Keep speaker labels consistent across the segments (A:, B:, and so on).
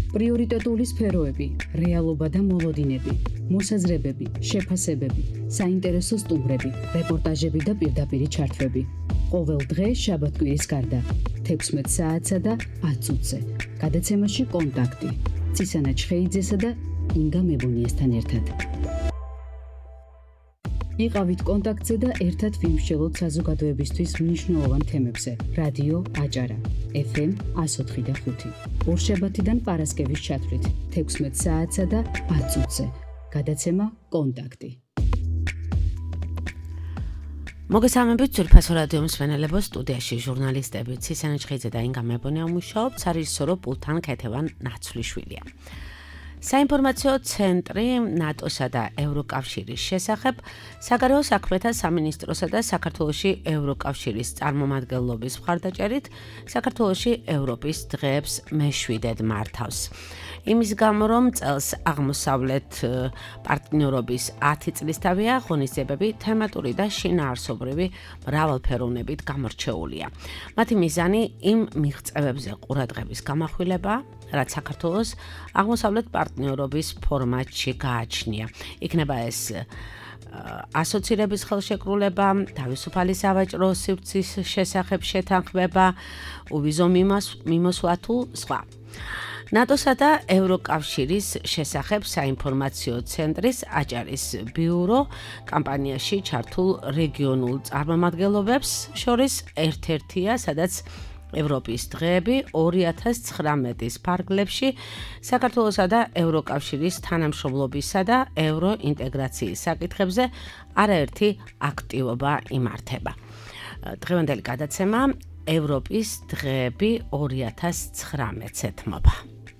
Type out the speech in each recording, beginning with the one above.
A: პრიორიტეტული სფეროები, რეალობა და მოლოდინები, მოსაზრებები, შეფასებები, საინტერესო სტუმრები, რეპორტაჟები და პირდაპირი ჩართვები. ყოველ დღე შაბათ-კვირის გარდა 16 საათსა და 10 წუთზე. გადაცემაში კონტაქტი. ცისანა ჩხეიძესა და ინგა მებუნიესთან ერთად. იყავით კონტაქტზე და ერთად ვიმსჯელოთ საზოგადოებისთვის მნიშვნელოვან თემებზე. რადიო აჭარა, FM 104 და 5. ორშაბათიდან პარასკევის ჩათვლით 16 საათსა და 10 წუთზე. გადაცემა კონტაქტი.
B: მოგესალმებით ძვირფასო რადიო მსმენელებო, სტუდიაში ჟურნალისტები ცისანა ჩხეიძე და ინგა მებონია მუშაობთ, სარეჟისორო პულტთან ქეთევან ნაცვლიშვილია. საინფორმაციო ცენტრი ნატოსა და ევროკავშირის შესახებ საგარეო საქმეთა სამინისტროსა და საქართველოში ევროკავშირის წარმომადგენლობის მხარდაჭერით საქართველოში ევროპის დღეებს მეშვიდედ მართავს. იმის გამო, რომ წელს აღმოსავლეთ პარტნიორობის 10 წლისთავია, ღონისძიებები თემატური და შინაარსობრივი მრავალფეროვნებით გამორჩეულია. მათი მიზანი იმ მიღწევებზე ყურადღების გამახვილება, რაც საქართველოს აღმოსავლეთ პარტნიორობის ფორმატში გააჩნია. იქნება ეს ასოცირების ხელშეკრულება, თავისუფალი სავაჭრო სივრცის შესახებ შეთანხმება, უვიზო მიმოსვლა თუ სხვა. ნატოსა და ევროკავშირის შესახებ საინფორმაციო ცენტრის აჭარის ბიურო კამპანიაში ჩართულ რეგიონულ წარმომადგენლობებს შორის ერთ-ერთია, სადაც ევროპის დღეები 2019-ის ფარგლებში საქართველოსა და ევროკავშირის თანამშრომლობისა და ევროინტეგრაციის საკითხებზე არაერთი აქტივობა იმართება. დღევანდელი გადაცემა ევროპის დღეები 2019-ს ეთმობა.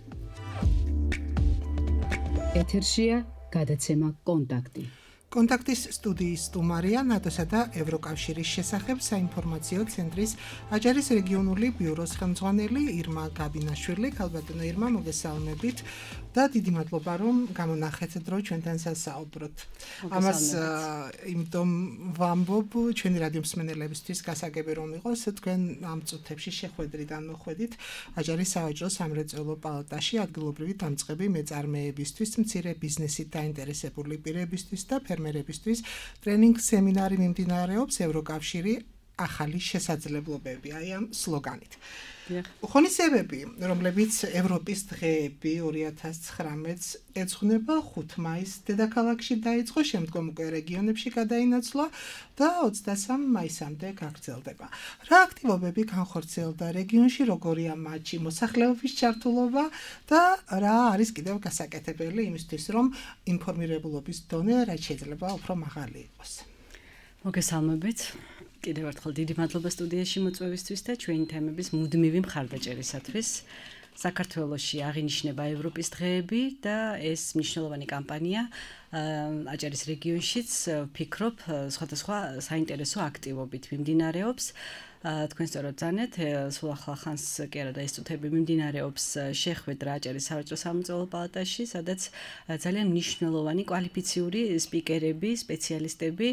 A: ეთერშია გადაცემა კონტაქტი.
C: კონტაქტის სტუდიის სტუმარია ნატოსა და ევროკავშირის შესახებ საინფორმაციო ცენტრის აჭარის რეგიონული ბიუროს ხელმძღვანელი ირმა გაბინაშვილი. ქალბატონო ირმა, მოგესალმებით და დიდი მადლობა, რომ გამონახეთ დრო ჩვენთან სასაუბროთ. ამას იმიტომ ვამბობ ჩვენი რადიო მსმენელებისთვის გასაგები რომ იყოს თქვენ ამ წუთებში შეხვედრიდან მოხვედით აჭარის სავაჭრო სამრეწველო პალატაში ადგილობრივი დამწყები მეწარმეებისთვის, მცირე ბიზნესით დაინტერესებული პირებისთვის და ფერმერებისთვის ტრენინგ სემინარი მიმდინარეობს ევროკავშირი ახალი შესაძლებლობები, აი ამ სლოგანით. ღონისძიებები, რომლებიც ევროპის დღეები 2019-ს ეძღვნება 5 მაისს დედაქალაქში დაიწყო, შემდგომ უკვე რეგიონებში გადაინაცვლა და 23 მაისამდე გაგრძელდება. რა აქტივობები განხორციელდა რეგიონში, როგორია მათი მოსახლეობის ჩართულობა და რა არის კიდევ გასაკეთებელი იმისთვის, რომ ინფორმირებულობის დონე რაც შეიძლება უფრო მაღალი იყოს.
D: მოგესალმებით. კიდევ ერთხელ დიდი მადლობა სტუდიაში მოწვევისთვის და ჩვენი თემების მუდმივი მხარდაჭერისათვის. საქართველოში აღინიშნება ევროპის დღეები და ეს მნიშვნელოვანი კამპანია აჭარის რეგიონშიც ვფიქრობ სხვადასხვა საინტერესო აქტივობით მიმდინარეობს. თქვენ სწორად ძანეთ, სულ ახალ-ახანს კი არა და ეს წუთები მიმდინარეობს შეხვედრა აჭარის სავაჭრო სამრეწველო პალატაში, სადაც ძალიან მნიშვნელოვანი კვალიფიციური სპიკერები, სპეციალისტები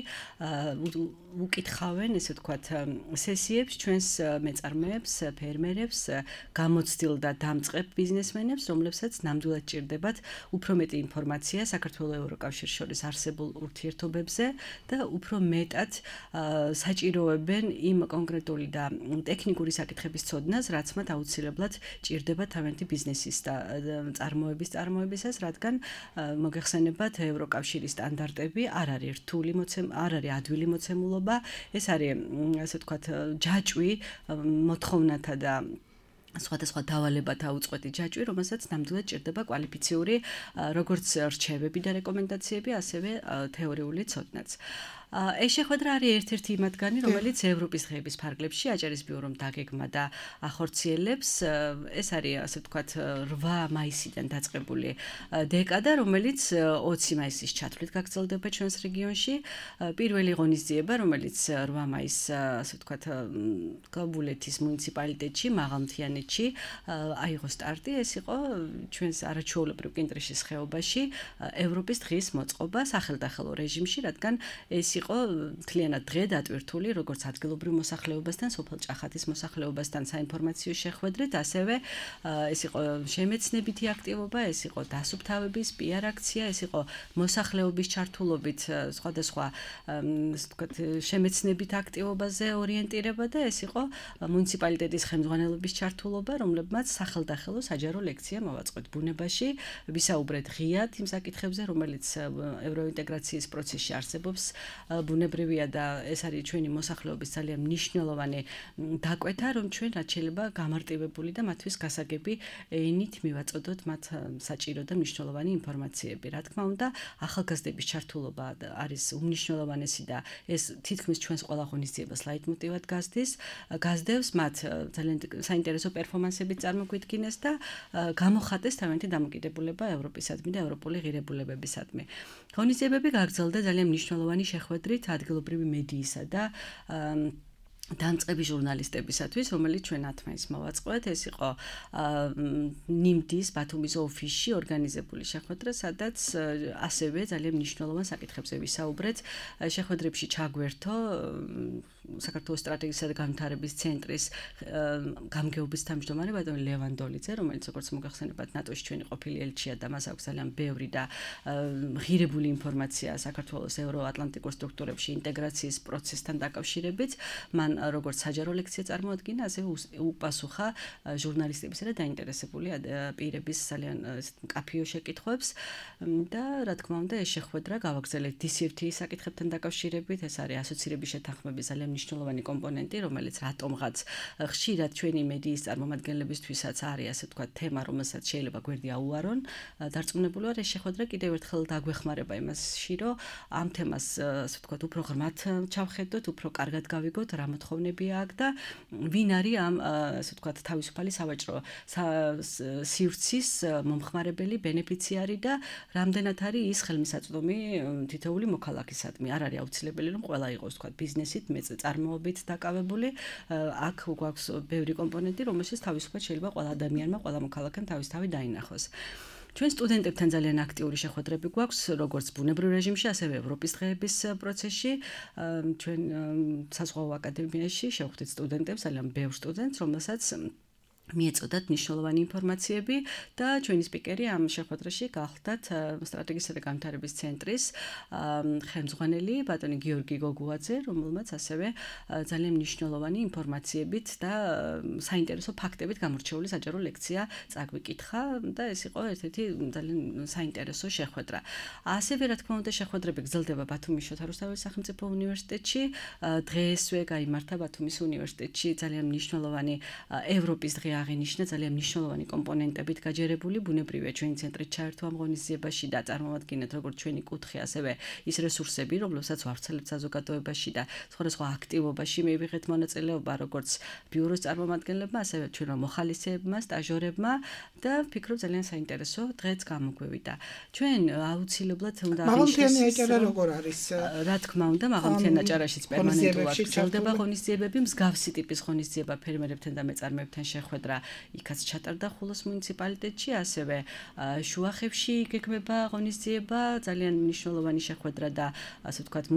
D: უკითხავენ, ესე ვთქვათ, სესიებს ჩვენს მეწარმეებს, ფერმერებს, გამოცდილ და დამწყებ ბიზნესმენებს, რომლებსაც ნამდვილად ჭირდებათ უფრო მეტი ინფორმაცია საქართველოს ევროკავშირის შორის არსებულ ურთიერთობებზე და უფრო მეტად საჭიროებენ იმ კონკრეტულ და ტექნიკური საკითხების ცოდნას, რაც მათ აუცილებლად ჭირდება თავიანთი ბიზნესის და წარმოებისას, რადგან მოგეხსენებათ ევროკავშირის სტანდარტები არ არის რთული არ არის ადვილი მოცემულობა, ეს არის ასე ვთქვათ ჯაჭვი მოთხოვნათა და სხვადასხვა დავალებათა უწყვეტი ჯაჭვი, რომელსაც ნამდვილად ჭირდება კვალიფიციური როგორც რჩევები და რეკომენდაციები, ასევე თეორიული ცოდნაც. ეს შეხვედრა არის ერთ-ერთი მათგანი, რომელიც ევროპის დღეების ფარგლებში აჭარის ბიურომ დაგეგმა და ახორციელებს. ეს არის, ასე ვთქვათ, 8 მაისიდან დაწყებული დეკადა, რომელიც 20 მაისის ჩათვლით გაგრძელდება ჩვენს რეგიონში. პირველი ღონისძიება, რომელიც 8 მაისს, ასე ვთქვათ, გაბულეთის მუნიციპალიტეტში, მაღალმთიანეთში აიღო სტარტი. ეს იყო ჩვენს არაჩვეულებრივ კინტრიშის ხეობაში ევროპის დღის მოწყობა სახელდახელო რეჟიმში, რადგან ეს იყო მთლიანად დღე დატვირთული როგორც ადგილობრივ მოსახლეობასთან, სოფელ ჭახათის მოსახლეობასთან საინფორმაციო შეხვედრით, ასევე ეს იყო შემეცნებითი აქტივობა, ეს იყო დასუფთავების PR აქცია, ეს იყო მოსახლეობის ჩართულობით სხვადასხვა შემეცნებით აქტივობაზე ორიენტირება და ეს იყო მუნიციპალიტეტის ხელმძღვანელობის ჩართულობა, რომლებმაც სახელდახელო საჯარო ლექცია მოვაწყოთ ბუნებაში, ვისაუბრეთ ღიად იმ საკითხებზე, რომელიც ევროინტეგრაციის პროცესში არსებობს. ბუნებრივია და ეს არის ჩვენი მოსახლეობის ძალიან მნიშვნელოვანი დაკვეთა, რომ ჩვენ რაც შეიძლება გამარტივებული და მათთვის გასაგები ენით მივაწოდოთ მათ საჭირო და მნიშვნელოვანი ინფორმაციები. Რა თქმა უნდა, ახალგაზრდების ჩართულობა არის უმნიშვნელოვანესი და ეს თითქმის ჩვენს ყველა ღონისძიებას ლაიტმოტივად გასდევს მათ ძალიან საინტერესო პერფორმანსებით წარმოგვიდგინეს და გამოხატეს თავიანთი დამოკიდებულება ევროპისადმი და ევროპული ღირებულებებისადმი. ღონისძიებები გაგრძელდა ძალიან მნიშვნელოვანი შეხვედრით ადგილობრივი მედიისა და დამწყები ჟურნალისტებისათვის, რომელიც ჩვენ 10 მაისს მოვაწყოთ, ეს იყო ნიმდის ბათუმის ოფისში ორგანიზებული შეხვედრა, სადაც ასევე ძალიან მნიშვნელოვან საკითხებზე ვისაუბრეთ. შეხვედრებში ჩაგვერთო საქართველოს სტრატეგიისა და განვითარების ცენტრის გამგეობის თავმჯდომარე ბატონი ლევან დოლიძე, რომელიც როგორც მოგახსენებათ, ნატოში ჩვენი ყოფილი ელჩია და მას აქვს ძალიან ბევრი და ღირებული ინფორმაცია საქართველოს ევროატლანტიკურ სტრუქტურებში ინტეგრაციის პროცესთან დაკავშირებით. მან როგორც საჯარო ლექცია წარმოადგინა, ასევე უპასუხა ჟურნალისტებისა და დაინტერესებული პირების ძალიან მკაფიო შეკითხვებს და რა თქმა უნდა, ეს შეხვედრა გავაგრძელეთ DCFT საკითხებთან დაკავშირებით, ეს არის ასოცირების შეთანხმების ძალიან მნიშვნელოვანი კომპონენტი, რომელიც რატომღაც ხშირად ჩვენი მედიის წარმომადგენლებისთვისაც არის, ასე ვთქვათ, თემა, რომელსაც შეიძლება გვერდი აუარონ. დარწმუნებული ვარ, ეს შეხვედრა კიდევ ერთხელ დაგვეხმარება იმასში, რომ ამ თემას, ასე ვთქვათ, უფრო ღრმად ჩავხედოთ, უფრო კარგად გავიგოთ, რა მოთხოვნებია აქ და ვინ არის ამ, ასე ვთქვათ, თავისუფალი სავაჭრო სივრცის მომხმარებელი, ბენეფიციარი და რამდენად არის ის ხელმისაწვდომი თითოეული მოქალაქისადმი. არ არის აუცილებელი, რომ ყველა იყოს, ვთქვათ, ბიზნესით, წარმოობით დაკავებული. აქ გვაქვს ბევრი კომპონენტი, რომელშიც თავისუფლად შეიძლება ყველა ადამიანმა, ყველა მოქალაქემ თავისთავად დაინახოს. ჩვენ სტუდენტებთან ძალიან აქტიური შეხვედრები გვაქვს, როგორც ბუნებრივ რეჟიმში, ასევე ევროპის დღეების პროცესში. ჩვენ საზღვაო აკადემიაში შევხვდით სტუდენტებს, ძალიან ბევრ სტუდენტს, რომელსაც მიეწოდათ მნიშვნელოვანი ინფორმაციები და ჩვენი სპიკერი ამ შეხვედრაში გახლდათ სტრატეგიისა და განვითარების ცენტრის ხელმძღვანელი ბატონი გიორგი გოგუაძე, რომელმაც ასევე ძალიან მნიშვნელოვანი ინფორმაციებით და საინტერესო ფაქტებით გამორჩეული საჯარო ლექცია წაგვიკითხა და ეს იყო ერთ-ერთი ძალიან საინტერესო შეხვედრა. ასევე რა თქმა უნდა, შეხვედრები გრძელდება ბათუმის შოთა რუსთაველის სახელმწიფო უნივერსიტეტში. დღესვე გაიმართა ბათუმის უნივერსიტეტში ძალიან მნიშვნელოვანი ევროპის დღე აღინიშნა, ძალიან მნიშვნელოვანი კომპონენტებით გაჯერებული. ბუნებრივია ჩვენი ცენტრი ჩაერთო ამ ღონისძიებაში და წარმოვადგინეთ როგორც ჩვენი კუთხე, ასევე ის რესურსები, რომლებსაც ვავრცელებთ საზოგადოებაში და სხვადასხვა აქტივობაში მივიღეთ მონაწილეობა, როგორც ბიუროს წარმომადგენლებმა, ასევე ჩვენო მოხალისეებმა, სტაჟორებმა და ვფიქრობ ძალიან საინტერესო დღეც გამოგვევიდა. ჩვენ აუცილებლად უნდა
C: მაღალმთიანი აჭარა როგორ არის?
D: რა თქმა უნდა, მაღალმთიან აჭარაშიც პერმანენტულად გრძელდება ღონისძიებები, მსგავსი ტიპის ღონისძიება ფერმერებთან და მეწარმეებთან შეხვედრა იქაც ჩატარდა ხულოს მუნიციპალიტეტში, ასევე შუახევში გეგმება ღონისძიება, ძალიან მნიშვნელოვანი შეხვედრა და ასე ვთქვათ,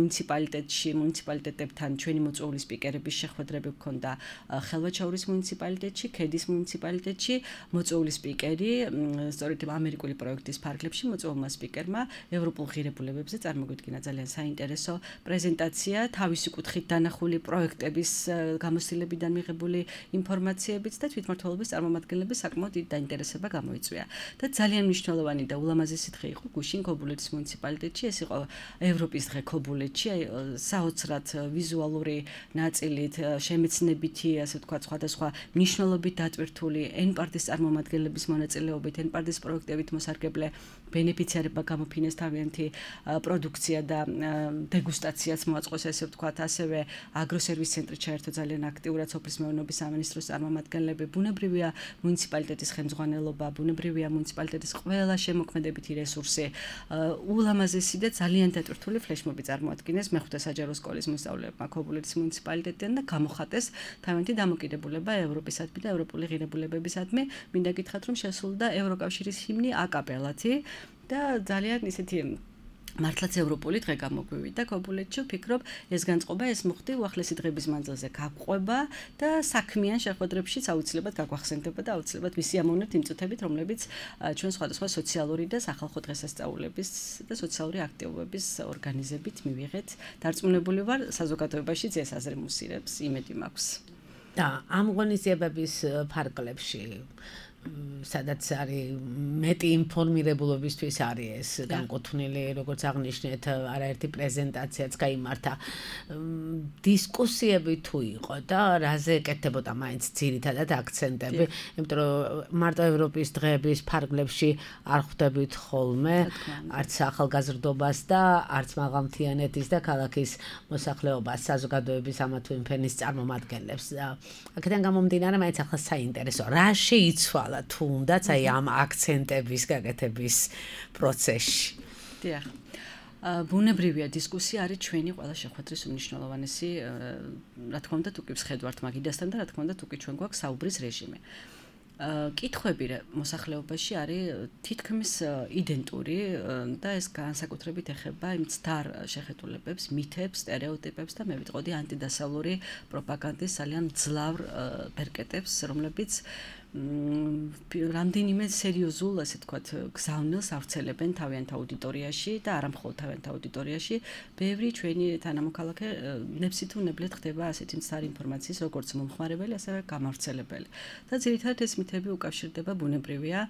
D: მუნიციპალიტეტებთან ჩვენი მოწვეული სპიკერების შეხვედრები გქონდა ხელვაჩაურის მუნიციპალიტეტში, ქედის მუნიციპალიტეტში, მოწვეული სპიკერი, სწორედ ამერიკული პროექტის ფარგლებში მოწვეულმა სპიკერმა ევროპულ ღირებულებებზე წარმოგვიდგინა ძალიან საინტერესო პრეზენტაცია, თავისი კუთხით დანახული პროექტების გამოცდილებიდან მიღებული ინფორმაციებით და თვითმმართველობის წარმომადგენლების საკმაოდ დიდი დაინტერესება გამოიწვია. და ძალიან მნიშვნელოვანი და ულამაზესი დღე იყო გუშინ ქობულეთის მუნიციპალიტეტში, ეს იყო ევროპის დღე ქობულეთში, საოცრად ვიზუალური ნაწილით, შემეცნებითი, ასე ვთქვათ, სხვადასხვა მნიშვნელობით დატვირთული N-პარტის წარმომადგენლების მონაწილეობით, N-პარტის პროექტებით მოსარგებლე ბენეფიციარებმა გამოფინეს თავიანთი პროდუქცია და დეგუსტაციაც მოაწყოს, ასე ვთქვათ, ასევე აგროსერვის ცენტრი ჩაერთო ძალიან აქტიურად სოფლის მეურნეობის სამინისტროს წარმომადგენლები, ბუნებრივია მუნიციპალიტეტის ხელმძღვანელობა, ბუნებრივია მუნიციპალიტეტის ყველა შემოქმედებითი რესურსი, ულამაზესი და ძალიან დატვირთული ფლეშმობი წარმოადგინეს მეხუთე საჯარო სკოლის მოსწავლეებმა ქობულეთის მუნიციპალიტეტიდან და გამოხატეს თავიანთი დამოკიდებულება ევროპისადმი და ევროპული ღირებულებებისადმი. მინდა გითხრათ, რომ შესრულდა ევროკავშირის ჰიმნი აკაპელათი და ძალიან ისეთი მართლაც ევროპული დღე გამოგვივიდა ქობულეთში, ვფიქრობ, ეს განწყობა ეს მოხდი უახლესი დღების მანძილზე გაყვება და საქმიან შეხვედრებშიც აუცილებლად გაგვახსენდება და აუცილებლად ვისიამოვნებთ იმ წუთებით, რომლებიც ჩვენ სხვადასხვა სოციალური და სახალხო დღესასწაულების და სოციალური აქტივობების ორგანიზებით მივიღეთ. დარწმუნებული ვარ, საზოგადოებაშიც ეს აზრი მუსირებს, იმედი მაქვს.
B: და ამ ღონისძიებების ფარგლებში სადაც არის მეტი ინფორმირებულობისთვის არის ეს განკუთვნილი, როგორც აღნიშნეთ, არაერთი პრეზენტაციაც გაიმართა. დისკუსიები თუ იყო და რაზე ეკეთებოდა მაინც ძირითადად აქცენტები, იმიტომ რომ მარტო ევროპის დღეების ფარგლებში არ ხვდებით ხოლმე, არც ახალგაზრდობას და არც მაღალმთიანეთის და ქალაქის მოსახლეობას, საზოგადოების ამა თუ იმ ფენის წარმომადგენლებს. აქედან გამომდინარე, მაინც ახლა საინტერესო, რა შეიცვალა თუნდაც აი ამ აქცენტების გაკეთების პროცესში.
D: დიახ. ბუნებრივია დისკუსია არის ჩვენი ყველა შეხვედრის უმნიშვნელოვანესი, რა თქმა უნდა, თუ კი ვხედავთ მაგიდასთან და რა თქმა უნდა, თუ კი ჩვენ გვაქვს საუბრის რეჟიმი. კითხვები მოსახლეობაში არის თითქმის იდენტური და ეს განსაკუთრებით ეხება იმ ცდარ შეხედულებებს, მითებს, სტერეოტიპებს და მე ვიტყოდი ანტიდასავლური პროპაგანდის ძალიან მძლავრ ბერკეტებს, რომლებიც რამდენიმე სერიოზულ, ასე ვთქვათ, გზავნილს ავრცელებენ თავიანთ აუდიტორიაში და არა მხოლოდ თავიანთ აუდიტორიაში, ბევრი ჩვენი თანამოქალაქე ნებსით უნებლად ხდება ასეთი მცდარი ინფორმაციის, როგორც მომხმარებელი, ასევე გამავრცელებელი. და ძირითადად ეს მითები უკავშირდება ბუნებრივია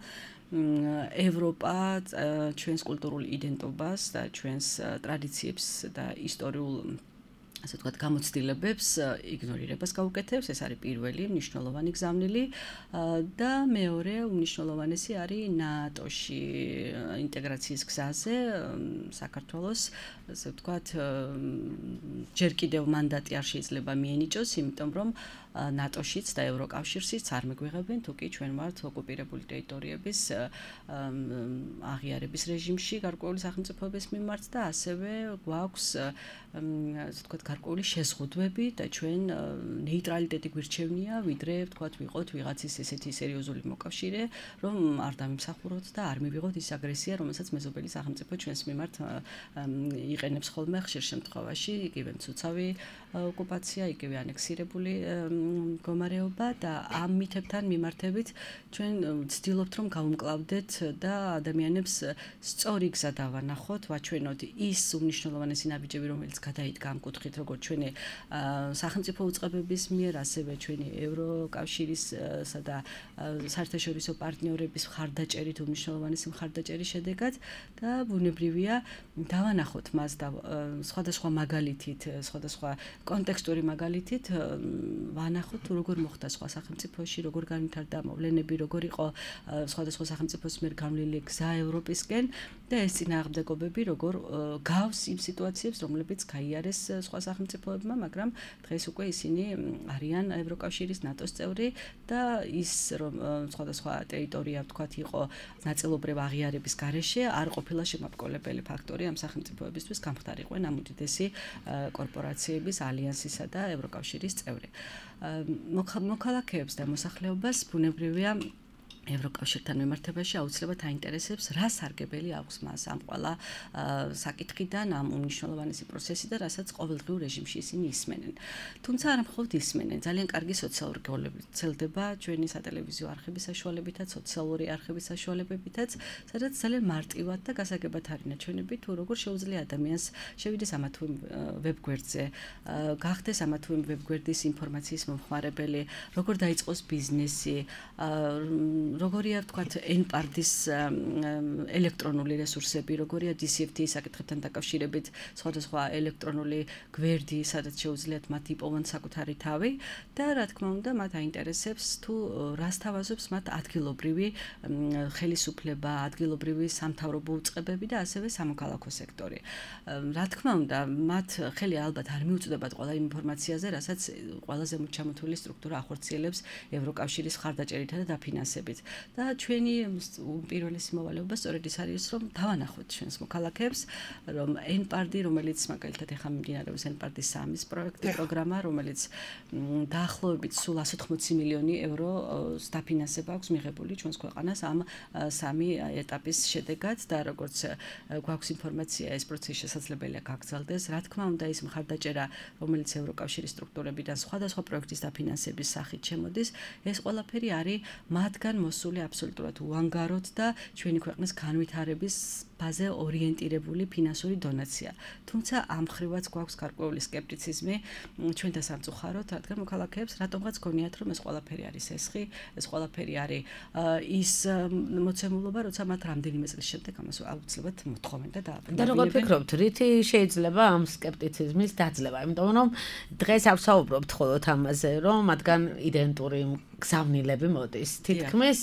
D: ევროპა ჩვენს კულტურულ იდენტობას და ჩვენს ტრადიციებს და ისტორიულ ასე ვთქვათ, გამოცდილებებს იგნორირებას გაუკეთებს, ეს არის პირველი მნიშვნელოვანი გზავნილი და მეორე უმნიშვნელოვანესი არის ნატოში ინტეგრაციის გზაზე საქართველოს, ასე ვთქვათ, ჯერ კიდევ მანდატი არ შეიძლება მიენიჭოს, იმიტომ რომ ნატოშიც და ევროკავშირშიც არ მიგვიღებენ, თუკი ჩვენ ვართ ოკუპირებული ტერიტორიების აღიარების რეჟიმში გარკვეული სახელმწიფოების მიმართ და ასევე გვაქვს ასე ვთქვათ გარკვეული შეზღუდვები და ჩვენ ნეიტრალიტეტი გვირჩევნია, ვიდრე ვთქვათ ვიყოთ ვიღაცის ესეთი სერიოზული მოკავშირე, რომ არ დამიმსახუროთ და არ მივიღოთ ის აგრესია, რომელსაც მეზობელი სახელმწიფო ჩვენს მიმართ იყენებს ხოლმე ხშირ შემთხვევაში, იგივე მცუცავი ოკუპაცია, იგივე ანექსირებული მდგომარეობა და ამ მითებთან მიმართებით ჩვენ ვცდილობთ რომ გავუმკლავდეთ და ადამიანებს სწორი გზა დავანახოთ, ვაჩვენოთ ის უმნიშვნელოვანესი ნაბიჯები, რომელიც გადაიდგა ამ კუთხით, როგორც ჩვენი სახელმწიფო უწყებების მიერ, ასევე ჩვენი ევროკავშირისა და საერთაშორისო პარტნიორების მხარდაჭერით, უმნიშვნელოვანესი მხარდაჭერის შედეგად და ბუნებრივია დავანახოთ მას და სხვადასხვა მაგალითით, სხვადასხვა კონტექსტური მაგალითით ვანახოთ თუ როგორ მოხდა სხვა სახელმწიფოში, როგორ განვითარდა მოვლენები, როგორ იყო სხვადასხვა სახელმწიფოს მიერ გამლილი გზა ევროპისკენ და ეს წინააღმდეგობები როგორ გავს იმ სიტუაციებს, რომლებიც გაიარეს სხვა სახელმწიფოებმა, მაგრამ დღეს უკვე ისინი არიან ევროკავშირის ნატოს წევრი და ის რომ სხვადასხვა ტერიტორია ვთქვათ იყო ნაწილობრივ აღიარების გარეშე, არ ყოფილა შემაბკოლებელი ფაქტორი ამ სახელმწიფოებისთვის გამხდარიყვენ ამ უდიდესი კორპორაციების ალიანსისა და ევროკავშირის წევრი. მოქალაქეებს და მოსახლეობას ბუნებრივია ევროკავშირთან მიმართებაში აუცილებლად აინტერესებს, რა სარგებელი აქვს მას ამ ყველა საკითხიდან, ამ უმნიშვნელოვანესი პროცესიდან, რასაც ყოველდღიურ რეჟიმში ისინი ისმენენ. თუმცა არა მხოლოდ ისმენენ, ძალიან კარგი სოციალური გეოლები ვრცელდება ჩვენი სატელევიზიო არხების საშუალებითაც, სოციალური არხების საშუალებებითაც, სადაც ძალიან მარტივად და გასაგებად არის ნაჩვენები, თუ როგორ შეუძლია ადამიანს შევიდეს ამა თუ იმ ვებგვერდზე, გახდეს ამა თუ იმ ვებგვერდის ინფორმაციის მომხმარებელი, როგორ დაიწყოს ბიზნესი, როგორია ვთქვათ NPARD-ის ელექტრონული რესურსები, როგორია DCFT-ის საკითხებთან დაკავშირებით სხვადასხვა ელექტრონული გვერდი, სადაც შეუძლიათ მათ იპოვონ საკუთარი თავი და რა თქმა უნდა მათ აინტერესებს თუ რას თავაზობს მათ ადგილობრივი ხელისუფლება, ადგილობრივი სამთავრობო უწყებები და ასევე სამოქალაქო სექტორი. რა თქმა უნდა, მათ ხელი ალბათ არ მიუწვდებათ ყველა იმ ინფორმაციაზე, რასაც ყველაზე მოჩამოთვლილი სტრუქტურა ახორციელებს ევროკავშირის მხარდაჭერითა და დაფინანსებით. მიხედვით. და ჩვენი პირველი მოვალეობა სწორედ ის არის, რომ დავანახოთ ჩვენს მოქალაქეებს, რომ N-პარდი, რომელიც მაგალითად ეხლა მიმდინარეობს N-პარდის 3-ის პროგრამა, რომელიც დაახლოებით სულ 180 მილიონი ევრო დაფინანსება აქვს მიღებული ჩვენს ქვეყანას ამ 3 ეტაპის შედეგად და როგორც გვაქვს ინფორმაცია, ეს პროცესი შესაძლებელია გაგრძელდეს. Რა თქმა უნდა, ის მხარდაჭერა, რომელიც ევროკავშირის სტრუქტურებიდან სხვადასხვა პროექტის დაფინანსების სახით შემოდის, ეს ყველაფერი არის მათგან მოსული აბსოლუტურად უანგაროდ და ჩვენი ქვეყნის განვითარების ბაზე ორიენტირებული ფინანსური დონაცია. თუმცა ამ ხრივაც გვაქვს გარკვეული სკეპტიციზმი ჩვენთან სამწუხაროდ, რადგან მოქალაქეებს რატომღაც გონიათ, რომ ეს ყველაფერი არის ესხი, ეს ყველაფერი არის ის მოცემულობა, როცა მათ რამდენიმე წლის შემდეგ ამას აუცილებლად მოთხოვენ და დააბრუნებენ.
B: და როგორ ფიქრობთ, რითი შეიძლება ამ სკეპტიციზმის დაძლევა? იმიტომ რომ დღეს არ ვსაუბრობთ მხოლოდ ამაზე, რომ მათგან იდენტური გზავნილები მოდის. თითქმის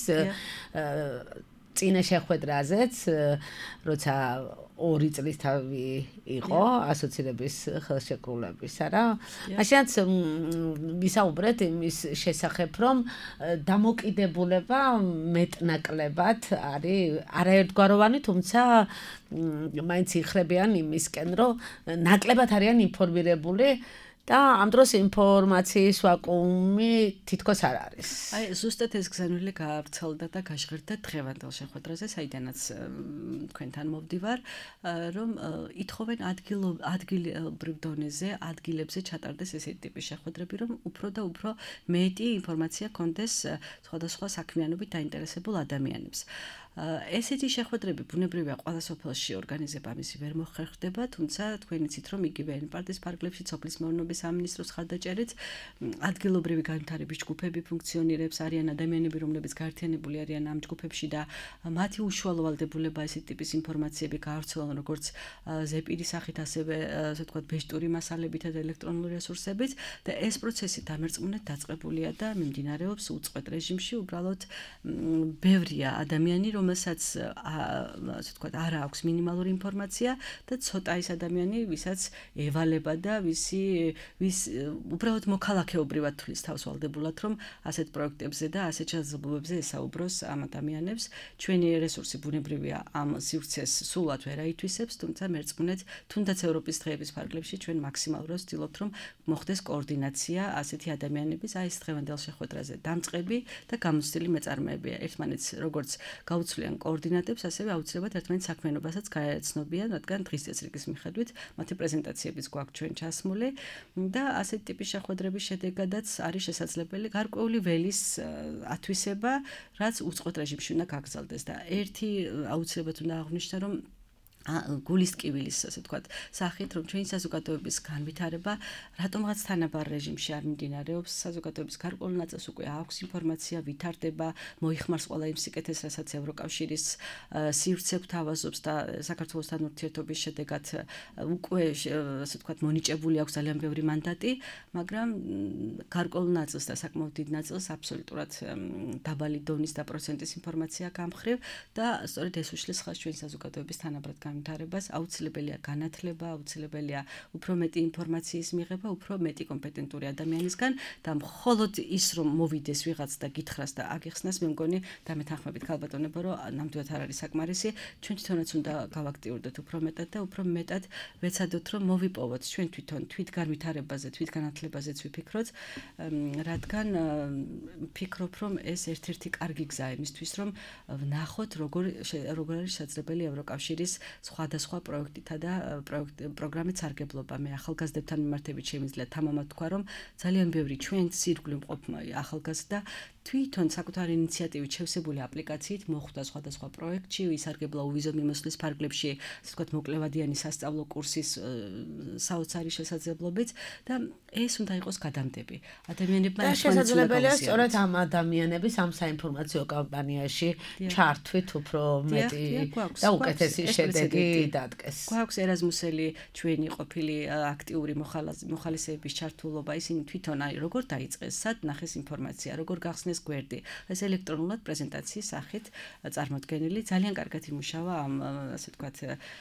B: წინა შეხვედრაზეც, როცა 2 წლის თავი იყო ასოცირების ხელშეკრულების, არა? მაშინაც ვისაუბრეთ იმის შესახებ, რომ დამოკიდებულება მეტნაკლებად არის არაერთგვაროვანი, თუმცა მაინც იხრებიან იმისკენ, რომ ნაკლებად არიან ინფორმირებული და ამ დროს ინფორმაციის ვაკუუმი თითქოს არ არის.
D: აი, ზუსტად ეს გზავნილი გაავრცელდა და გაჟღერდა დღევანდელ შეხვედრაზე, საიდანაც თქვენთან მოვდივარ, რომ ითხოვენ ადგილობრივ დონეზე, ადგილებზე ჩატარდეს ესეთი ტიპის შეხვედრები, რომ უფრო და უფრო მეტი ინფორმაცია კონდეს სხვადასხვა საქმიანობით დაინტერესებულ ადამიანებს. ესეთი შეხვედრები ბუნებრივია ყველა სოფელში ორგანიზება ამისი ვერ მოხერხდება, თუმცა თქვენ იცით, რომ იგივე N-პარდის ფარგლებში სოფლის მეურნეობის სამინისტროს ხარდაჭერით ადგილობრივი განვითარების ჯგუფები ფუნქციონირებს, არიან ადამიანები, რომლებიც გაერთიანებული არიან ამ ჯგუფებში და მათი უშუალო ვალდებულება ესეთი ტიპის ინფორმაციები გაავრცელონ როგორც ზეპირის სახით, ასევე ასე ვთქვათ, ბეჭდური მასალებით და ელექტრონული რესურსებით და ეს პროცესი დამერწმუნედ დაწყებულია და მიმდინარეობს უწყვეტ რეჟიმში, უბრალოდ ბევრია ადამიანი, რომელსაც ასე ვთქვათ, არ აქვს მინიმალური ინფორმაცია და ცოტა ის ადამიანი, ვისაც ევალება და ვის უბრალოდ მოქალაქეობრივად თulis თავს ვალდებულად, რომ ასეთ პროექტებზე და ასეთ შესაძლებლობებზე ესაუბროს ამ ადამიანებს. ჩვენი რესურსი ბუნებრივია ამ სივრცეს სულად ვერ აითვისებს, თუმცა მერწმუნედ თუნდაც ევროპის დღეების ფარგლებში ჩვენ მაქსიმალურად ვცდილობთ, რომ მოხდეს კოორდინაცია ასეთი ადამიანების, აი ეს დღევანდელ შეხვედრაზე დამწყები და გამოცდილი მეწარმეებია. ერთმანეთს როგორც გაუცვლიან კოორდინატებს, ასევე აუცილებლად ერთმანეთს საქმიანობასაც გაეცნობიან, რადგან დღის წესრიგის მიხედვით მათი პრეზენტაციებიც გვაქვს ჩვენ ჩასმული და ასეთი ტიპის შეხვედრების შედეგადაც არის შესაძლებელი გარკვეული ველის ათვისება, რაც უწყვეტ რეჟიმში უნდა გაგრძელდეს და ერთი აუცილებლად უნდა აღვნიშნო, რომ გულისტკივილის, ასე ვთქვათ, სახით, რომ ჩვენი საზოგადოების განვითარება რატომღაც თანაბარ რეჟიმში არ მიმდინარეობს, საზოგადოების გარკვეულ ნაწილს უკვე აქვს ინფორმაცია, ვითარდება, მოიხმარს ყველა იმ სიკეთეს, რასაც ევროკავშირის სივრცე გვთავაზობს და საქართველოსთან ურთიერთობის შედეგად უკვე, ასე ვთქვათ, მონიჭებული აქვს ძალიან ბევრი მანდატი, მაგრამ გარკვეულ ნაწილს და საკმაოდ დიდ ნაწილს აბსოლუტურად დაბალი დონის და პროცენტის ინფორმაცია გამხრივ და სწორედ ეს უშლის ხაზს ჩვენი საზოგადოების თანაბრად განვითარებას, აუცილებელია განათლება, აუცილებელია უფრო მეტი ინფორმაციის მიღება, უფრო მეტი კომპეტენტური ადამიანისგან და მხოლოდ ის რომ მოვიდეს ვიღაც და გითხრას და აგიხსნას, მე მგონი და მეთანხმებით ქალბატონებო, რომ ნამდვილად არ არის საკმარისი, ჩვენ თვითონაც უნდა გავაქტიურდეთ უფრო მეტად და უფრო მეტად ვეცადოთ, რომ მოვიპოვოთ ჩვენ თვითონ თვითგანვითარებაზე, თვითგანათლებაზეც ვიფიქროთ, რადგან ვფიქრობ, რომ ეს ერთ-ერთი კარგი გზაა იმისთვის, რომ ვნახოთ როგორ არის შესაძლებელი ევროკავშირის სხვადასხვა პროექტითა და პროგრამით სარგებლობა. მე ახალგაზრდებთან მიმართებით შემიძლია თამამად თქვა, რომ ძალიან ბევრი ჩვენ სირგვლე მყოფ ახალგაზრდა თვითონ საკუთარი ინიციატივით შევსებული აპლიკაციით მოხვდა სხვადასხვა პროექტში, ისარგებლა უვიზო მიმოსვლის ფარგლებში, ასე ვთქვათ, მოკლევადიანი სასწავლო კურსის საოცარი შესაძლებლობით და ეს უნდა იყოს გადამდები. ადამიანებმა
B: შესაძლებელია სწორედ ამ ადამიანების ამ საინფორმაციო კამპანიაში ჩართვით უფრო მეტი და უკეთესი შედეგი დადგეს.
D: გვაქვს ერაზმუსელი ჩვენი ყოფილი აქტიური მოხალისეების ჩართულობა, ისინი თვითონ აი როგორ დაიწყეს, სად ნახეს ინფორმაცია, როგორ გახსნეს ინფორმაციას გვერდი. ეს ელექტრონულად პრეზენტაციის სახით წარმოდგენილი, ძალიან კარგად იმუშავა ამ ასე ვთქვათ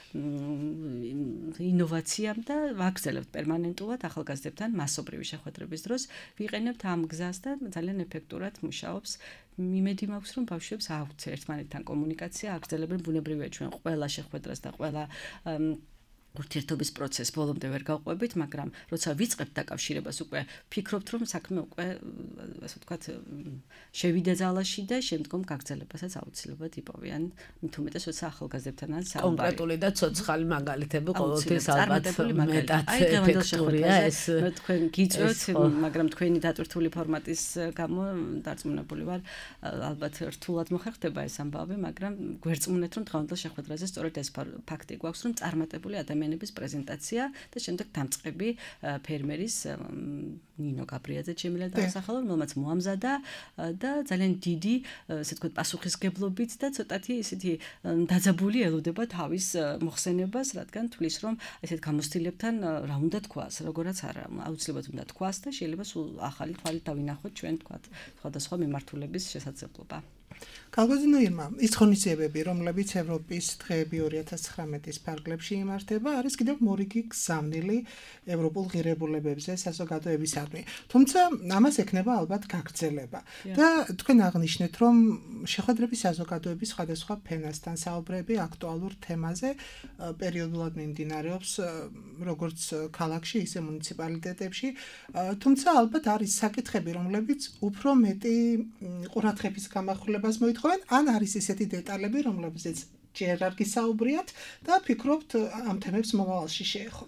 D: ინოვაციამ და ვაგრძელებთ პერმანენტულად ახალგაზრდებთან მასობრივი შეხვედრების დროს ვიყენებთ ამ გზას და ძალიან ეფექტურად მუშაობს. იმედი მაქვს, რომ ბავშვებს აქვთ ერთმანეთთან კომუნიკაცია, აგრძელებენ ბუნებრივია ჩვენ ყველა შეხვედრას და ყველა ურთიერთობის პროცესს ბოლომდე ვერ გავყვებით, მაგრამ როცა ვიწყებთ დაკავშირებას უკვე ფიქრობთ, რომ საქმე უკვე ასე ვთქვათ შევიდა ძალაში და შემდგომ გაგრძელებასაც აუცილებლად იპოვიან, მით უმეტეს როცა ახალგაზრდებთანაც საუბარი.
B: კონკრეტული და ცოცხალი მაგალითები ყოველთვის ალბათ მეტად ეფექტურია ეს.
D: თქვენ გიწვევთ, მაგრამ თქვენი დატვირთული ფორმატის გამო დარწმუნებული ვარ, ალბათ რთულად მოხერხდება ეს ამბავი, მაგრამ გვერწმუნეთ, რომ დღევანდელ შეხვედრაზე სწორედ ეს ფაქტი გვაქვს, რომ წარმატებული ადამიანების პრეზენტაცია და შემდეგ დამწყები ფერმერის ნინო გაბრიაძე ჩემილა დაასახელა, რომელმაც მოამზადა და ძალიან დიდი, ასე ვთქვათ, პასუხისგებლობით და ცოტათი ისეთი დაძაბული ელოდება თავის მოხსენებას, რადგან თვლის, რომ ესეთ გამოცდილებთან რა უნდა თქვას, როგორაც არა, აუცილებლად უნდა თქვას და შეიძლება სულ ახალი თვალით დავინახოთ ჩვენ, თქვათ, სხვადასხვა მიმართულების შესაძლებლობა.
C: Kalgozino Irma, ის ღონისძიებები, რომლებიც ევროპის დღეები 2019-ის ფარგლებში იმართება, არის კიდევ მორიგი გზავნილი ევროპულ ღირებულებებზე საზოგადოებისადმი. თუმცა ამას ექნება ალბათ გაგრძელება. და თქვენ აღნიშნეთ, რომ შეხვედრების საზოგადოების სხვადასხვა ფენასთან საუბრები აქტუალურ თემაზე პერიოდულად მიმდინარეობს როგორც ქალაქში, ისე მუნიციპალიტეტებში, თუმცა ალბათ არის საკითხები, რომლებიც უფრო მეტი ყურადღების გამახვილებას მოითხოვენ, ან არის ისეთი დეტალები, რომლებზეც ჯერ არ გისაუბრიათ და ფიქრობთ ამ თემებს მომავალში შეეხოთ.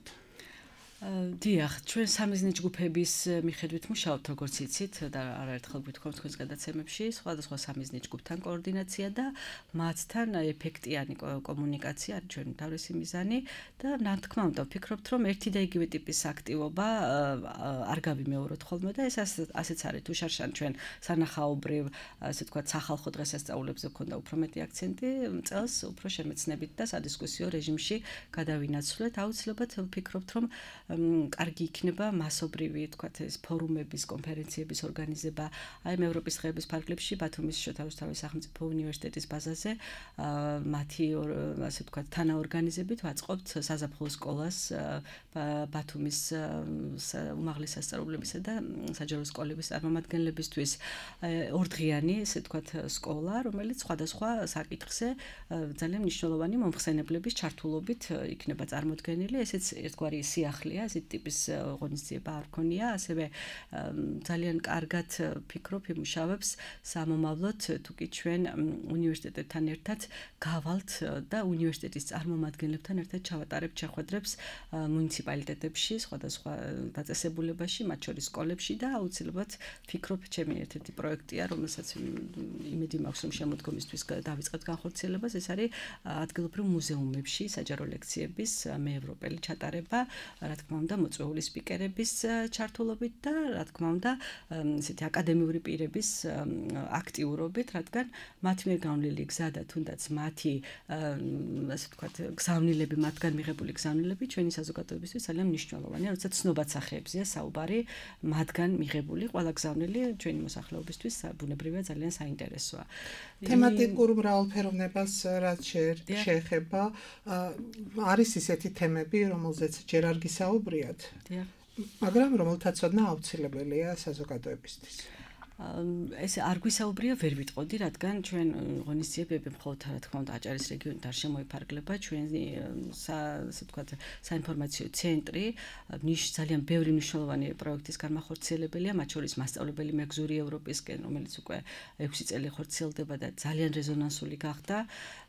D: დიახ, ჩვენ სამიზნე ჯგუფების მიხედვით მუშაობთ, როგორც იცით და არაერთხელ გვითხოვთ თქვენს გადაცემებში, სხვადასხვა სამიზნე ჯგუფთან კოორდინაცია და მათთან ეფექტიანი კომუნიკაცია არის ჩვენი თავისი მიზანი და თქმა უნდა ვფიქრობთ, რომ ერთი და იგივე ტიპის აქტივობა არ გავიმეოროთ ხოლმე და ეს ასეც არის. თუ შარშან ჩვენ სანახაობრივ, ასე ვთქვათ, სახალხო დღესასწაულებზე გქონდა უფრო მეტი აქცენტი, წელს უფრო შემეცნებით და სადისკუსიო რეჟიმში გადავინაცვლეთ. აუცილებლად ვფიქრობთ, რომ კარგი იქნება მასობრივი, თქვათ, ეს ფორუმების, კონფერენციების ორგანიზება. აი ევროპის დღეების ფარგლებში ბათუმის შოთა რუსთავის სახელმწიფო უნივერსიტეტის ბაზაზე მათი ასე ვთქვათ, თანაორგანიზებით ვაწყობთ საზაფხულო სკოლას ბათუმის უმაღლეს სასწავლებლებისა და საჯარო სკოლების წარმომადგენლებისთვის ორდღიანი, ესე ვთქვათ, სკოლა, რომელიც სხვადასხვა საკითხზე ძალიან მნიშვნელოვანი მომხსენებლების ჩართულობით იქნება წარმოდგენილი. ესეც ერთგვარი სიახლეა, ასეთ ტიპის ღონისძიება არ ქონია, ასევე ძალიან კარგად ფიქრობ იმუშავებს სამომავლოდ, თუკი ჩვენ უნივერსიტეტთან ერთად გავალთ და უნივერსიტეტის წარმომადგენლებთან ერთად ჩავატარებთ შეხვედრებს მუნიციპალიტეტებში, სხვადასხვა დაწესებულებაში, მათ შორის სკოლებში და აუცილებლად ფიქრობ, ჩემი ერთ-ერთი პროექტია, რომელსაც იმედი მაქვს, რომ შემოდგომისთვის დავიწყებთ განხორციელებას, ეს არის ადგილობრივ მუზეუმებში საჯარო ლექციების მეევროპელი ჩატარება, რა თქმა უნდა, მოწვეული სპიკერების ჩართულობით და რა თქმა უნდა, ესეთი აკადემიური პირების აქტიურობით, რადგან მათ მიერ განვლილი გზა და თუნდაც მათი, ასე ვთქვათ, გზავნილები, მათგან მიღებული გზავნილები ჩვენი საზოგადოებისთვის ძალიან მნიშვნელოვანია, როცა ცნობაცახეებზეა საუბარი, მათგან მიღებული ყველა გზავნილი ჩვენი მოსახლეობისთვის ბუნებრივია ძალიან საინტერესოა.
C: თემატიკურ მრავალფეროვნებას რაც შეეხება, არის ისეთი თემები, რომელზეც ჯერ არ გისაუბრიათ, მაგრამ რომელთაც ცოდნა აუცილებელია საზოგადოებისთვის.
D: ეს არ გვისაუბრია ვერ ვიტყოდი, რადგან ჩვენ ღონისძიებები მხოლოდ რა თქმა უნდა აჭარის რეგიონით არ შემოიფარგლება, ჩვენი ასე ვთქვათ, საინფორმაციო ცენტრი ძალიან ბევრი მნიშვნელოვანი პროექტის განმახორციელებელია, მათ შორის მასწავლებელი მეგზური ევროპისკენ, რომელიც უკვე 6 წელი ხორციელდება და ძალიან რეზონანსული გახდა.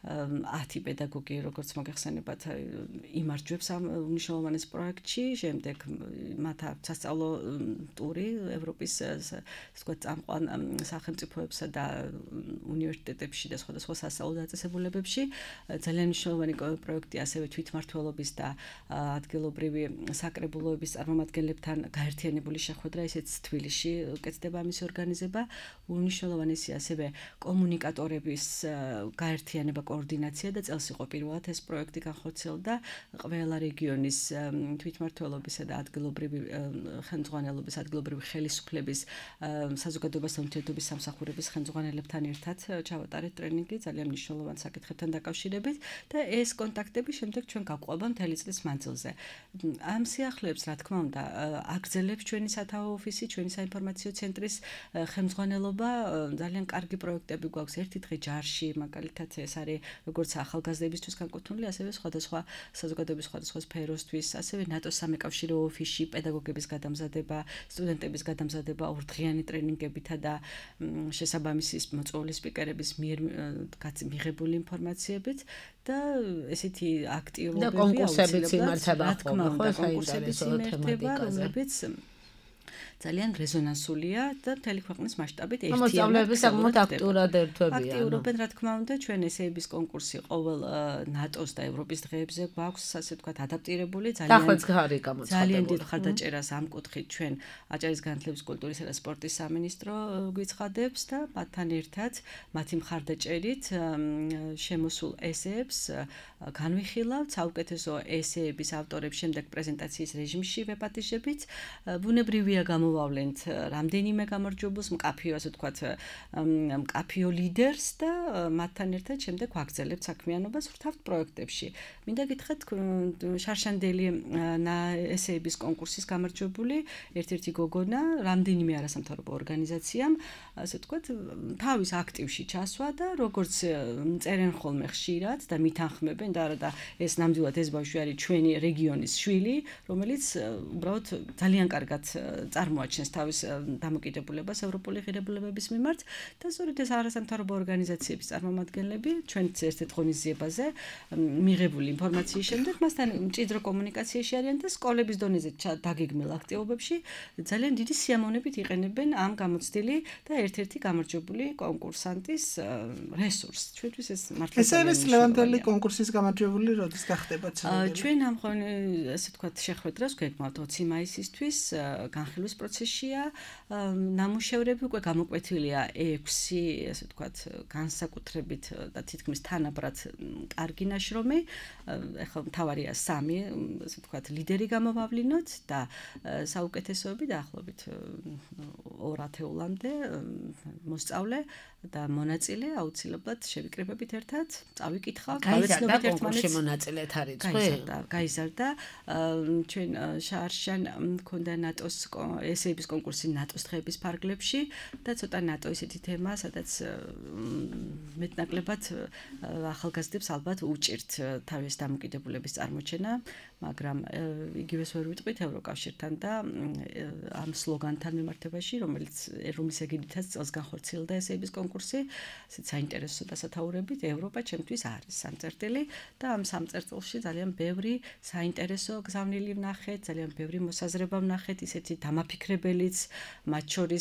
D: 10 პედაგოგი, როგორც მოგეხსენებათ, იმარჯვებს ამ მნიშვნელოვანეს პროექტში, შემდეგ მათ სასწავლო ტური ევროპის ასე ვთქვათ, სახელმწიფოებსა და უნივერსიტეტებში და სხვადასხვა სასწავლო დაწესებულებებში. ძალიან მნიშვნელოვანი პროექტი ასევე თვითმმართველობის და ადგილობრივი საკრებულოების წარმომადგენლებთან გაერთიანებული შეხვედრა, ესეც თბილისში უკეთდება ამის ორგანიზება. უნიშნელოვანესი ასევე კომუნიკატორების გაერთიანება, კოორდინაცია და წელს იყო პირველად ეს პროექტი განხორციელდა ყველა რეგიონის თვითმმართველობისა და ადგილობრივი ხელმძღვანელობის, ადგილობრივი ხელისუფლების საზოგადოებრივი საზოგადოებას და ურთიერთობის სამსახურების ხელმძღვანელებთან ერთად ჩავატარეთ ტრენინგი ძალიან მნიშვნელოვან საკითხებთან დაკავშირებით და ეს კონტაქტები შემდეგ ჩვენ გავყვება მთელი წლის მანძილზე. ამ სიახლეებს, რა თქმა უნდა, აგრძელებს ჩვენი სათავო ოფისი, ჩვენი საინფორმაციო ცენტრის ხელმძღვანელობა, ძალიან კარგი პროექტები გვაქვს ერთი დღე ჯარში, მაგალითად ეს არის როგორც ახალგაზრდებისთვის განკუთვნილი, ასევე სხვადასხვა საზოგადოების სხვადასხვა სფეროსთვის, ასევე ნატოს სამეკავშირო ოფისში პედაგოგების გადამზადება, სტუდენტების გადამზადება ორდღიანი ტრენინგებითა და შესაბამისი მოწვეული სპიკერების მიერ მიღებული ინფორმაციებით და ესეთი აქტიურობები
B: და კონკურსებიც იმართება
D: ხოლმე, ხო, კონკურსების თემატიკაზე, რომლებიც ძალიან რეზონანსულია და მთელი ქვეყნის მასშტაბით ერთიანად.
B: მოსწავლეები საკმაოდ აქტიურად ერთვებიან.
D: აქტიურობენ, რა თქმა უნდა, ჩვენ ესეების კონკურსი ყოველ ნატოს და ევროპის დღეებზე გვაქვს, ასე ვთქვათ, ადაპტირებული, ძალიან დიდ ხარდაჭერას ამ კუთხით ჩვენ აჭარის განათლების, კულტურისა და სპორტის სამინისტრო გვიცხადებს და მათთან ერთად მათი მხარდაჭერით შემოსულ ესეებს განვიხილავთ საუკეთესო ესეების ავტორებს შემდეგ პრეზენტაციის რეჟიმში ვეპატიჟებით. ბუნებრივია გამოვავლენთ რამდენიმე გამარჯვებულს, მკაფიო, ასე ვთქვათ, მკაფიო ლიდერს და მათთან ერთად შემდეგ ვაგრძელებთ საქმიანობას ვრთავთ პროექტებში. მინდა გითხრათ, შარშანდელი ესეების კონკურსის გამარჯვებული ერთ-ერთი გოგონა რამდენიმე არასამთავრობო ორგანიზაციამ, ასე ვთქვათ, თავის აქტივში ჩასვა და როგორც წერენ ხოლმე ხშირად და მითანხმებენ და არა და ეს ნამდვილად ეს ბავშვი არის ჩვენი რეგიონის შვილი, რომელიც უბრალოდ ძალიან კარგად წარმოაჩენს თავის დამოკიდებულებას ევროპული ღირებულებების მიმართ და სწორედ ეს არასამთავრობო ორგანიზაციების წარმომადგენლები ჩვენც ერთ-ერთ ღონისძიებაზე მიღებული ინფორმაციის შემდეგ მასთან მჭიდრო კომუნიკაციაში არიან და სკოლების დონეზე დაგეგმილ აქტივობებში ძალიან დიდი სიამოვნებით იყენებენ ამ გამოცდილი და ერთ-ერთი გამარჯვებული კონკურსანტის რესურსს. ჩვენთვის ეს მართლა
C: ეს არის ლევანდელი კონკურსის გამარჯვებული როდის გახდება ცნობილი?
D: ჩვენ ამ ასე ვთქვათ შეხვედრას გვეკმავთ 20 მაისისთვის განხილვის პროცესია. ნამუშევრები უკვე გამოკვეთილია 6, ასე ვთქვათ, განსაკუთრებით და თითქმის თანაბრად კარგი ნაშრომი. ეხლა მთავარია 3, ასე ვთქვათ, ლიდერი გამოვავლინოთ და საუკეთესოები დაახლოებით 2 ათეულამდე მოსწავლე და მონაწილე აუცილებლად შევიკრიბებით ერთად, წავიკითხავთ, გავეცნობით ერთმანეთს.
B: მონაწილეთ არის
D: გაიზარდა. ჩვენ შარშან მქონდა ნატოს ესეების კონკურსი ნატოს დღეების ფარგლებში და ცოტა ნატო ესეთი თემა, სადაც მეტნაკლებად ახალგაზრდებს ალბათ უჭირთ თავის დამოკიდებულების წარმოჩენა, მაგრამ იგივეს ვერ ვიტყვით ევროკავშირთან და ამ სლოგანთან მიმართებაში, რომლის ეგიდითაც წელს განხორციელდა ესეების კონკურსი, ასეთ საინტერესო დასათაურებით ევროპა ჩემთვის არის სამწერტილი და ამ სამწერტილში ძალიან ბევრი საინტერესო გზავნილი ვნახეთ, ძალიან ბევრი მოსაზრება ვნახეთ, ისეთი დამაფიქრებელიც, მათ შორის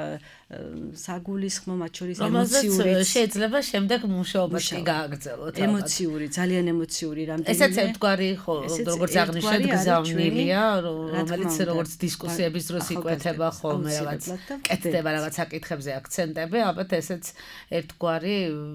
D: საგულისხმო, მათ შორის ემოციური,
B: შეიძლება შემდეგ მუშაობაში გააგრძელოთ.
D: ემოციური, ძალიან ემოციური რამდენიმე.
B: ესეც ერთგვარი როგორც აღნიშნეთ გზავნილია, რომელიც როგორც დისკუსიების დროს იკვეთება ხოლმე რაღაც კეთდება რაღაც საკითხებზე აქცენტები, ალბათ ესეც ერთგვარი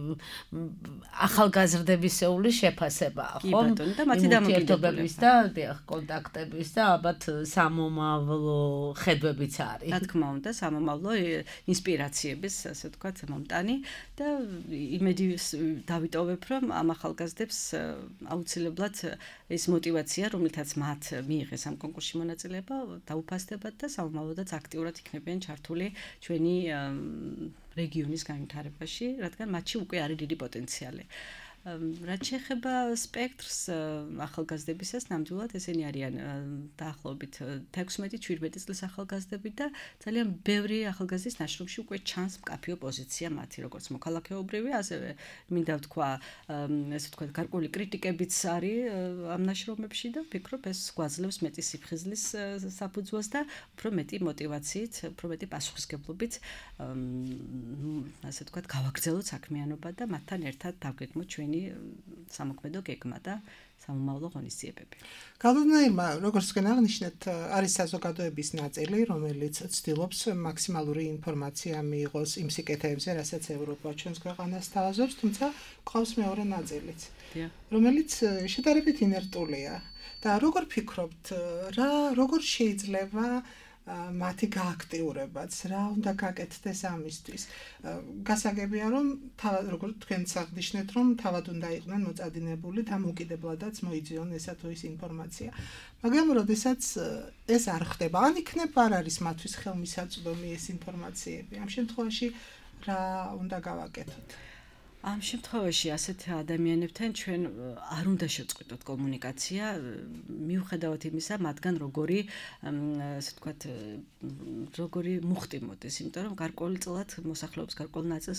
B: ახალგაზრდებისეული შეფასებაა, ხო?
D: და მათი დამოკიდებულების
B: და კონტაქტების და ალბათ სამომავლო ხედვებიც არის.
D: რა თქმა უნდა, სამომავლო ინსპირაციების, ასე ვთქვათ, მომტანი და იმედი დავიტოვებ, რომ ამ ახალგაზრდებს აუცილებლად ეს мотиваცია, რომელთაც მათ მიიღეს ამ კონკურსში მონაწილეობა, დაუფასდებათ და სამომავლოდაც აქტიურად იქნებიან ჩართული ჩვენი რეგიონის განვითარებაში, რადგან მათში უკვე არის დიდი პოტენციალი. რაც შეეხება სპექტრს ახალგაზრდებისას, ნამდვილად ესენი არიან დაახლოებით 16-17 წლის ახალგაზრდები და ძალიან ბევრი ახალგაზრდის ნაშრომში უკვე ჩანს მკაფიო პოზიცია მათი, როგორც მოქალაქეობრივი, ასევე მინდა ვთქვა, ესე ვთქვათ, გარკვეული კრიტიკებიც არის ამ ნაშრომებში და ვფიქრობ, ეს გვაძლევს მეტი სიფხიზლის საფუძველს და უფრო მეტი мотиваციით, უფრო მეტი პასუხისგებლობით, ასე ვთქვათ, გავაგრძელოთ საქმიანობა და მათთან ერთად დავგეგმოთ ჩვენი სამოქმედო გეგმა და სამომავლო ღონისძიებები.
C: გალდონაირმა, როგორც თქვენ აღნიშნეთ, არის საზოგადოების ნაწილი, რომელიც ცდილობს მაქსიმალური ინფორმაცია მიიღოს იმ სიკეთეებზე, რასაც ევროპა ჩვენს ქვეყანას თავაზობს, თუმცა ყავს მეორე ნაწილიც, რომელიც შედარებით ინერტულია. და როგორ ფიქრობთ, როგორ შეიძლება მათი გააქტიურებაც რა უნდა გაკეთდეს ამისთვის. გასაგებია რომ როგორც თქვენც აღნიშნეთ რომ თავად უნდა იყვნენ მოწადინებული დამოუკიდებლადაც მოიძიონ ესა თუ ის ინფორმაცია. მაგრამ როდესაც ეს არ ხდება, ან იქნებ არ არის მათთვის ხელმისაწვდომი ეს ინფორმაციები. ამ შემთხვევაში რა უნდა გავაკეთოთ?
D: ამ შემთხვევაში ასეთ ადამიანებთან ჩვენ არ უნდა შევწყვიტოთ კომუნიკაცია, მიუხედავად იმისა, მათგან როგორი, ასე ვთქვათ, როგორი მუხტი მოდის, იმიტომ რომ გარკვეულწილად მოსახლეობის გარკვეულ ნაწილს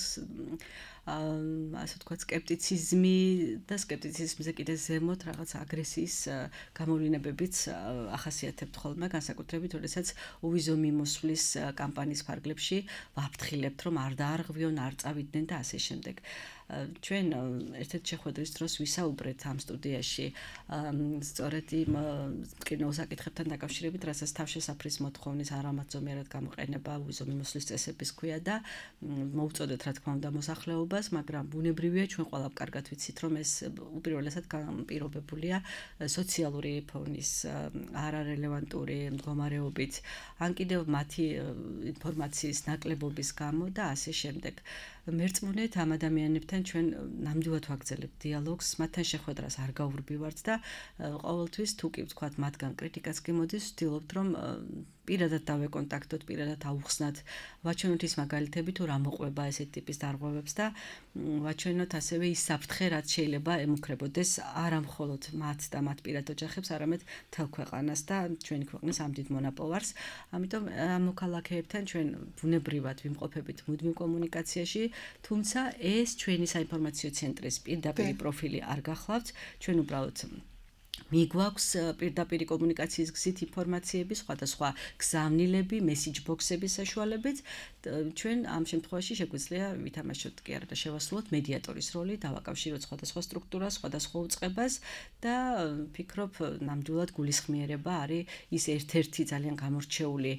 D: ასე ვთქვათ, სკეპტიციზმი და სკეპტიციზმზე კიდე ზემოთ რაღაც აგრესიის გამოვლინებებიც ახასიათებთ ხოლმე, განსაკუთრებით, როდესაც უვიზო მიმოსვლის კამპანიის ფარგლებში ვაფრთხილებთ, რომ არ დაარღვიონ, არ წავიდნენ და ასე შემდეგ. ჩვენ ერთ-ერთ შეხვედრის დროს ვისაუბრეთ ამ სტუდიაში სწორედ იმ კინო საკითხებთან დაკავშირებით, რასაც თავშესაფრის მოთხოვნის არამატზომიერად გამოყენება უვიზო მიმოსვლის წესების ქვია და მოუწოდეთ რა თქმა უნდა მოსახლეობას, მაგრამ ბუნებრივია ჩვენ ყველამ კარგად ვიცით, რომ ეს უპირველესად განპირობებულია სოციალური ფონის არარელევანტური მდგომარეობით, ან კიდევ მათი ინფორმაციის ნაკლებობის გამო და ასე შემდეგ. მერწმუნეთ ამ ადამიანებთან ჩვენ ნამდვილად ვაგრძელებთ დიალოგს, მათთან შეხვედრას არ გაურბივართ და ყოველთვის თუ კი ვთქვათ მათგან კრიტიკაც კი მოდის, ვცდილობთ რომ პირადად დავეკონტაქტოთ, პირადად ავუხსნათ, ვაჩვენოთ ის მაგალითები თუ რა მოყვება ესეთ ტიპის დარღვევებს და ვაჩვენოთ ასევე ის საფრთხე, რაც შეიძლება ემუქრებოდეს არა მხოლოდ მათ და მათ პირად ოჯახებს, არამედ მთელ ქვეყანას და ჩვენი ქვეყნის ამ დიდ მონაპოვარს. ამიტომ ამ მოქალაქეებთან ჩვენ ბუნებრივად ვიმყოფებით მუდმივ კომუნიკაციაში, თუმცა ეს ჩვენი საინფორმაციო ცენტრის პირდაპირი პროფილი არ გახლავთ, ჩვენ უბრალოდ მიგვაქვს პირდაპირი კომუნიკაციის გზით ინფორმაციები, სხვადასხვა გზავნილები, მესიჯ ბოქსების საშუალებით. ჩვენ ამ შემთხვევაში შეგვიძლია ვითამაშოთ კი არა და შევასრულოთ მედიატორის როლი, დავაკავშიროთ სხვადასხვა სტრუქტურას, სხვადასხვა უწყებას და ვფიქრობ, ნამდვილად გულისხმიერება არის ის ერთ-ერთი ძალიან გამორჩეული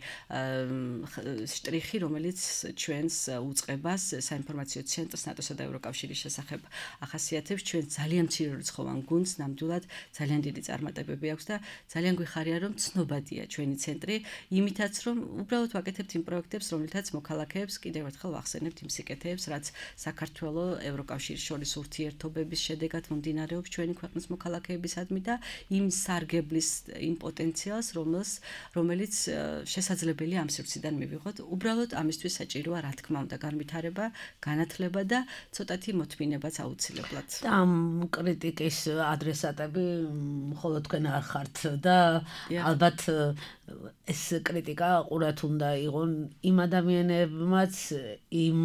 D: შტრიხი, რომელიც ჩვენს უწყებას, საინფორმაციო ცენტრს ნატოსა და ევროკავშირის შესახებ ახასიათებს. ჩვენ ძალიან მცირერიცხოვან გუნდს, ნამდვილად ძალიან დიდი წარმატებები აქვს და ძალიან გვიხარია რომ ცნობადია ჩვენი ცენტრი, იმითაც რომ უბრალოდ ვაკეთებთ იმ პროექტებს, რომლითაც მოქალაქეებს კიდევ ერთხელ ვახსენებთ იმ სიკეთეებს, რაც საქართველოს ევროკავშირის შორის ურთიერთობების შედეგად მომდინარეობს ჩვენი ქვეყნის მოქალაქეებისადმი და იმ სარგებლის იმ პოტენციალს, რომელიც შესაძლებელია ამ სივრციდან მივიღოთ. უბრალოდ ამისთვის საჭიროა რა თქმა უნდა განვითარება, განათლება და ცოტათი მოთმინებაც აუცილებლად.
B: და ამ კრიტიკის ადრესატები მხოლოდ თქვენ არ ხართ და ალბათ ეს კრიტიკა ყურად უნდა იყონ იმ ადამიანებმაც, იმ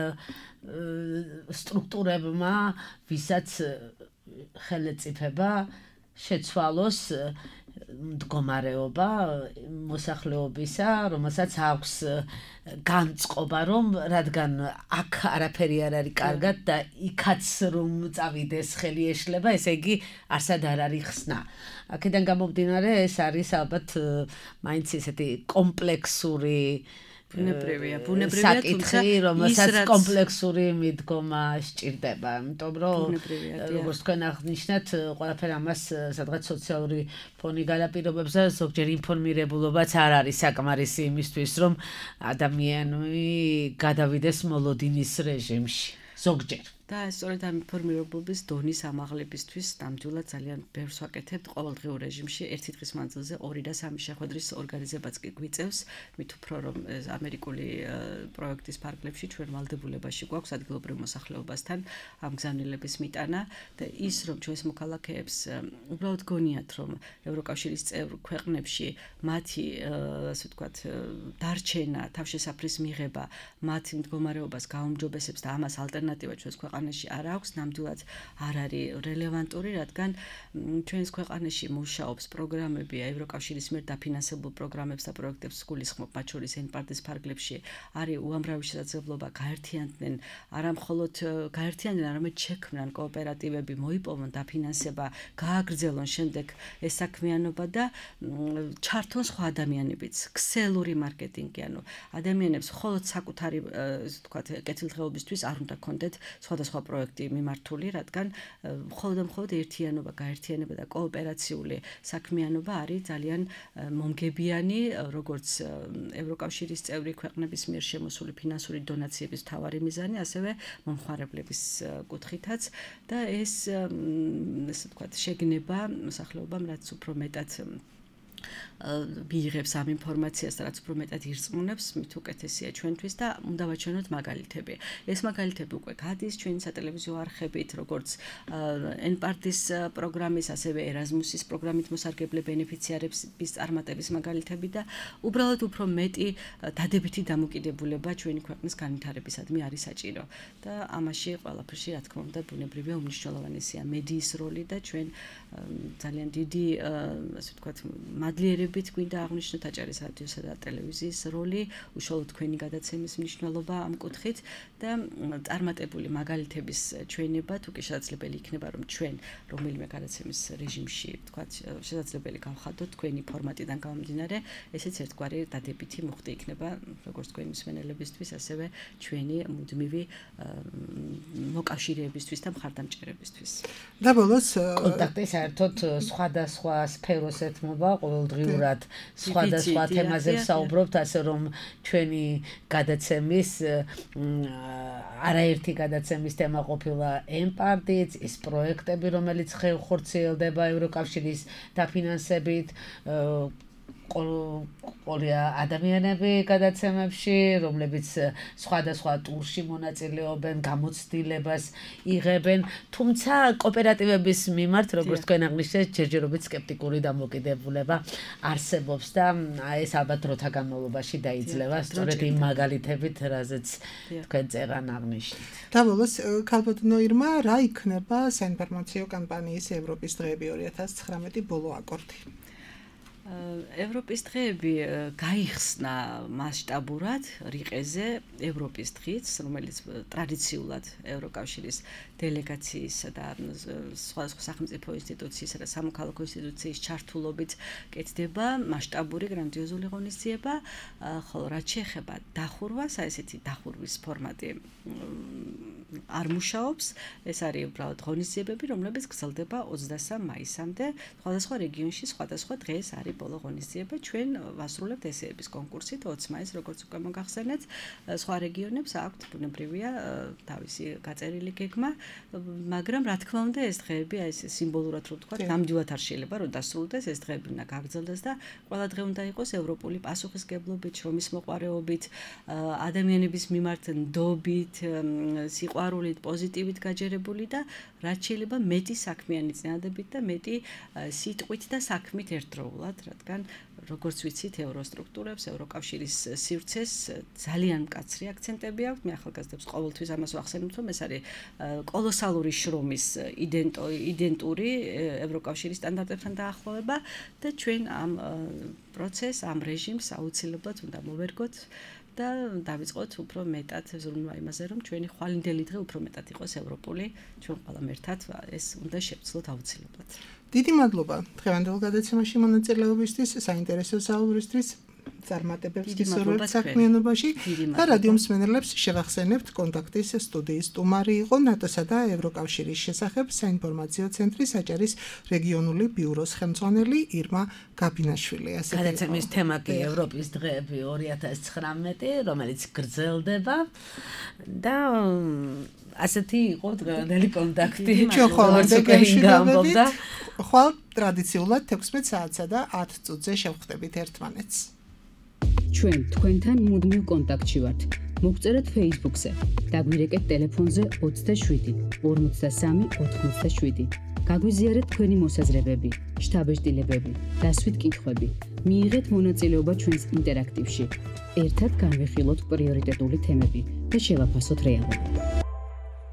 B: სტრუქტურებმა, ვისაც ხელეწიფება შეცვალოს მდგომარეობა მოსახლეობისა, რომელსაც აქვს განწყობა, რომ რადგან აქ არაფერი არ არის კარგად და იქაც რომ წავიდეს ხელი ეშლება, ესე იგი არსად არ არის ხსნა. აქედან გამომდინარე ეს არის ალბათ მაინც ესეთი კომპლექსური
D: ბუნებრივია,
B: თუმცა რომელსაც კომპლექსური მიდგომა სჭირდება, იმიტომ რომ როგორც თქვენ აღნიშნეთ, ყველაფერ ამას სადღაც სოციალური ფონი განაპირობებს და ზოგჯერ ინფორმირებულობაც არ არის საკმარისი იმისთვის, რომ ადამიანი გადავიდეს მოლოდინის რეჟიმში. ზოგჯერ
D: და სწორედ ამ ინფორმირებულობის დონის ამაღლებისთვის ნამდვილად ძალიან ბევრს ვაკეთებთ ყოველდღიურ რეჟიმში. ერთი დღის მანძილზე 2 და 3 შეხვედრის ორგანიზებაც კი გვიწევს, მით უფრო რომ ამერიკული პროექტის ფარგლებში ჩვენ ვალდებულებაში გვაქვს ადგილობრივ მოსახლეობასთან ამ გზავნილების მიტანა და ის რომ ჩვენს მოქალაქეებს უბრალოდ გონიათ რომ ევროკავშირის წევრ ქვეყნებში მათი ასე ვთქვათ დარჩენა, თავშესაფრის მიღება, მათი მდგომარეობას გაუმჯობესებს და ამას ალტერნატივა ჩვენს ქვეყანაში არ აქვს, ნამდვილად არ არის რელევანტური, რადგან ჩვენს ქვეყანაში მუშაობს პროგრამები, ევროკავშირის მიერ დაფინანსებულ პროგრამებს და პროექტებს გულისხმობ, მათ შორის ენპარტის ფარგლებში არის უამრავი შესაძლებლობა გაერთიანდნენ, არა მხოლოდ გაერთიანდნენ, არამედ შექმნან კოოპერატივები, მოიპოვონ დაფინანსება, გააგრძელონ შემდეგ ეს საქმიანობა და ჩართონ სხვა ადამიანებიც, ქსელური მარკეტინგი, ანუ ადამიანებს მხოლოდ საკუთარი, ასე ვთქვათ, კეთილდღეობისთვის არ უნდა კონდეთ სხვადასხვა სხვადასხვა პროექტი მიმართული, რადგან მხოლოდ ერთიანობა, გაერთიანება და კოოპერაციული საქმიანობა არის ძალიან მომგებიანი, როგორც ევროკავშირის წევრი ქვეყნების მიერ შემოსული ფინანსური დონაციების მთავარი მიზანი, ასევე მომხმარებლების კუთხითაც და ეს ასე ვთქვათ, შეგნება მოსახლეობამ რაც უფრო მეტად მიიღებს ამ ინფორმაციას და რაც უფრო მეტად ირწმუნებს, მით უკეთესია ჩვენთვის და უნდა ვაჩვენოთ მაგალითები. ეს მაგალითები უკვე გადის ჩვენი სატელევიზიო არხებით, როგორც NPART-ის პროგრამის, ასევე Erasmus-ის პროგრამით მოსარგებლე ბენეფიციარების წარმატების მაგალითები და უბრალოდ უფრო მეტი დადებითი დამოკიდებულება ჩვენი ქვეყნის განვითარებისადმი არის საჭირო. და ამაში ყველაფერში, რა თქმა უნდა, ბუნებრივია უმნიშვნელოვანესია მედიის როლი და ჩვენ ძალიან დიდი, ასე ვთქვათ, მადლიერებით გვინდა აღნიშნოთ აჭარის რადიოსა და ტელევიზიის როლი, უშუალოდ თქვენი გადაცემის მნიშვნელობა ამ კუთხით და წარმატებული მაგალითების ჩვენება, თუ კი შესაძლებელი იქნება, რომ ჩვენ რომელიმე გადაცემის რეჟიმში, ვთქვათ, შესაძლებელი გავხადოთ თქვენი ფორმატიდან გამომდინარე, ესეც ერთგვარი დადებითი მუხტი იქნება, როგორც თქვენი მსმენელებისთვის, ასევე ჩვენი მუდმივი მოკავშირეებისთვის და მხარდამჭერებისთვის.
C: და ბოლოს
B: კონტაქტი საერთოდ სხვადასხვა სფეროს ეთმობა, ყოველდღიურად სხვადასხვა თემაზე ვსაუბრობთ, ასე რომ ჩვენი გადაცემის არაერთი გადაცემის თემა ყოფილა NPART-იც, ის პროექტები, რომელიც ხორციელდება ევროკავშირის დაფინანსებით, ყოლია ადამიანები გადაცემებში, რომლებიც სხვადასხვა ტურში მონაწილეობენ, გამოცდილებას იღებენ, თუმცა კოოპერატივების მიმართ, როგორც თქვენ აღნიშნეთ, ჯერჯერობით სკეპტიკური დამოკიდებულება არსებობს და ეს ალბათ დროთა განმავლობაში დაიძლევა, სწორედ იმ მაგალითებით, რაზეც თქვენ წერან აღნიშნეთ.
C: და ბოლოს ქალბატონო ირმა, რა იქნება საინფორმაციო კამპანიის ევროპის დღეები 2019 ბოლო აკორდი?
D: ევროპის დღეები გაიხსნა მასშტაბურად რიყეზე ევროპის დღით, რომელიც ტრადიციულად ევროკავშირის დელეგაციისა და სხვადასხვა სახელმწიფო ინსტიტუციისა და სამოქალაქო ინსტიტუციის ჩართულობით კეთდება მასშტაბური გრანდიოზული ღონისძიება, ხოლო რაც შეეხება დახურვას, ესეთი დახურვის ფორმატი არ მუშაობს, ეს არის უბრალოდ ღონისძიებები, რომლებიც გრძელდება 23 მაისამდე, სხვადასხვა რეგიონში სხვადასხვა დღეს არის ბოლო ღონისძიება. ჩვენ ვასრულებთ ესეების კონკურსით 20 მაისს, როგორც უკვე მოგახსენეთ, სხვა რეგიონებს აქვთ ბუნებრივია თავისი გაწერილი გეგმა, მაგრამ რა თქმა უნდა ეს დღეები, აი ეს სიმბოლურად რო ვთქვათ, ნამდვილად არ შეიძლება რომ დასრულდეს, ეს დღეები უნდა გაგრძელდეს და ყველა დღე უნდა იყოს ევროპული პასუხისგებლობით, შრომის მოყვარეობით, ადამიანების მიმართ ნდობით, სიყვარულით, პოზიტივით გაჯერებული და რაც შეიძლება მეტი საქმიანი წინადებით და მეტი სიტყვით და საქმით ერთდროულად, რადგან როგორც ვიცით, ევროსტრუქტურებს, ევროკავშირის სივრცეს ძალიან მკაცრი აქცენტები აქვს. მე ახალგაზრდებს ყოველთვის ამას ვახსენებ, რომ ეს არის კოლოსალური შრომის იდენტური ევროკავშირის სტანდარტებთან დაახლოვება და ჩვენ ამ პროცესს, ამ რეჟიმს აუცილებლად უნდა მოვერგოთ და დავიწყოთ უფრო მეტად ზრუნვა იმაზე, რომ ჩვენი ხვალინდელი დღე უფრო მეტად იყოს ევროპული, ჩვენ ყველამ ერთად ეს უნდა შევცვლოთ აუცილებლად.
C: დიდი მადლობა დღევანდელ გადაცემაში მონაწილეობისთვის, საინტერესო საუბრისთვის, წარმატებებს გისურვებთ საქმიანობაში და რადიო მსმენელებს შევახსენებთ კონტაქტის სტუდიის სტუმარი იყო ნატოსა და ევროკავშირის შესახებ საინფორმაციო ცენტრის აჭარის რეგიონული ბიუროს ხელმძღვანელი ირმა გაბინაშვილი.
B: გადაცემის თემა კი ევროპის დღეები 2019, რომელიც გრძელდება და ასეთი იყო დღევანდელი კონტაქტი.
C: ჩვენ ხოლმე ხვალ ტრადიციულად 16 საათსა და 10 წუთზე შევხვდებით ერთმანეთს.
A: ჩვენ თქვენთან მუდმივ კონტაქტში ვართ. მოგწერეთ Facebook-ზე. დაგვირეკეთ ტელეფონზე 27 53 87. გაგვიზიარეთ თქვენი მოსაზრებები, შთაბეჭდილებები, დასვით კითხვები. მიიღეთ მონაწილეობა ჩვენს ინტერაქტივში. ერთად განვიხილოთ პრიორიტეტული თემები და შევაფასოთ რეალობა.